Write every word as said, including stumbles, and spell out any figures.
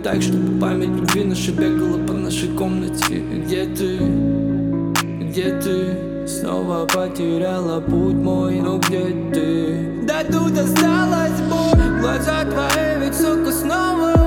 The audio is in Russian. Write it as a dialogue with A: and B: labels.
A: так, чтобы память любви наша бегала по нашей комнате. Где ты? Где ты? Снова потеряла путь мой, ну где ты? Да тут осталась боль, глаза твои ведь, сука, снова